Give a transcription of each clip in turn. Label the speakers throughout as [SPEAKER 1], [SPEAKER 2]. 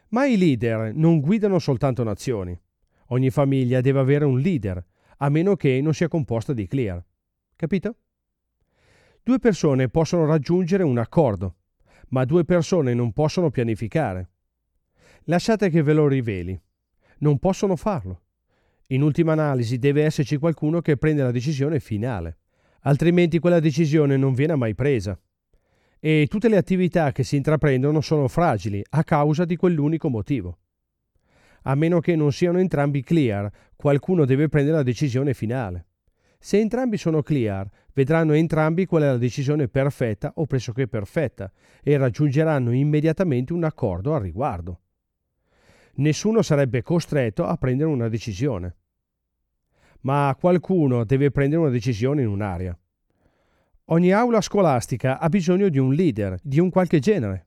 [SPEAKER 1] Ma i leader non guidano soltanto nazioni. Ogni famiglia deve avere un leader, a meno che non sia composta di clear. Capito? 2 persone possono raggiungere un accordo, ma 2 persone non possono pianificare. Lasciate che ve lo riveli. Non possono farlo. In ultima analisi deve esserci qualcuno che prende la decisione finale, altrimenti quella decisione non viene mai presa. E tutte le attività che si intraprendono sono fragili a causa di quell'unico motivo. A meno che non siano entrambi clear, qualcuno deve prendere la decisione finale. Se entrambi sono clear, vedranno entrambi qual è la decisione perfetta o pressoché perfetta e raggiungeranno immediatamente un accordo al riguardo. Nessuno sarebbe costretto a prendere una decisione. Ma qualcuno deve prendere una decisione in un'area. Ogni aula scolastica ha bisogno di un leader, di un qualche genere.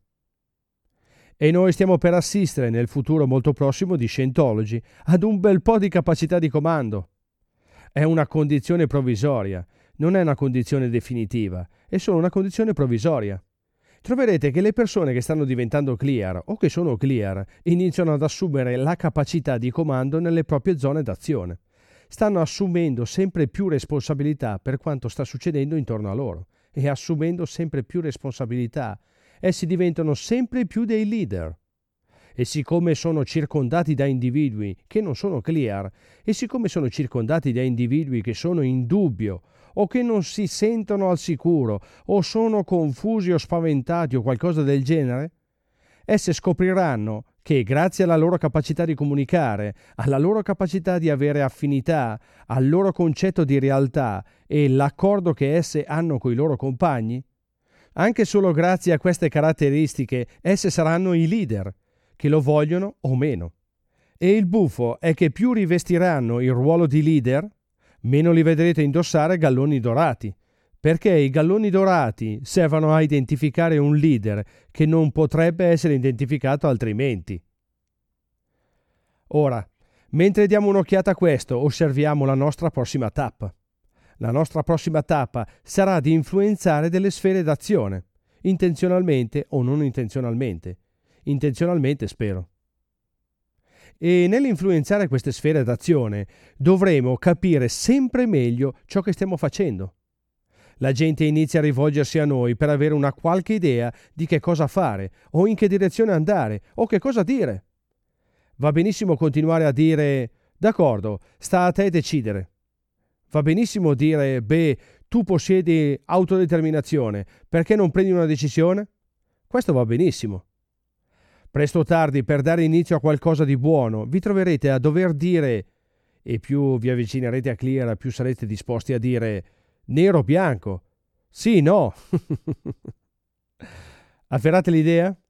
[SPEAKER 1] E noi stiamo per assistere nel futuro molto prossimo di Scientology ad un bel po' di capacità di comando. È una condizione provvisoria, non è una condizione definitiva, è solo una condizione provvisoria. Troverete che le persone che stanno diventando clear o che sono clear iniziano ad assumere la capacità di comando nelle proprie zone d'azione. Stanno assumendo sempre più responsabilità per quanto sta succedendo intorno a loro e assumendo sempre più responsabilità, essi diventano sempre più dei leader. E siccome sono circondati da individui che non sono clear, e siccome sono circondati da individui che sono in dubbio, o che non si sentono al sicuro, o sono confusi o spaventati o qualcosa del genere, esse scopriranno che grazie alla loro capacità di comunicare, alla loro capacità di avere affinità, al loro concetto di realtà e l'accordo che esse hanno coi loro compagni, anche solo grazie a queste caratteristiche esse saranno i leader, che lo vogliono o meno. E il buffo è che più rivestiranno il ruolo di leader, meno li vedrete indossare galloni dorati, perché i galloni dorati servono a identificare un leader che non potrebbe essere identificato altrimenti. Ora, mentre diamo un'occhiata a questo, osserviamo la nostra prossima tappa. La nostra prossima tappa sarà di influenzare delle sfere d'azione, intenzionalmente o non intenzionalmente. Intenzionalmente, spero. E nell'influenzare queste sfere d'azione dovremo capire sempre meglio ciò che stiamo facendo. La gente inizia a rivolgersi a noi per avere una qualche idea di che cosa fare, o in che direzione andare, o che cosa dire. Va benissimo continuare a dire «D'accordo, sta a te decidere». Va benissimo dire «Beh, tu possiedi autodeterminazione, perché non prendi una decisione?» Questo va benissimo. Presto o tardi, per dare inizio a qualcosa di buono, vi troverete a dover dire, e più vi avvicinerete a clear, più sarete disposti a dire nero o bianco, sì, no. Afferrate l'idea?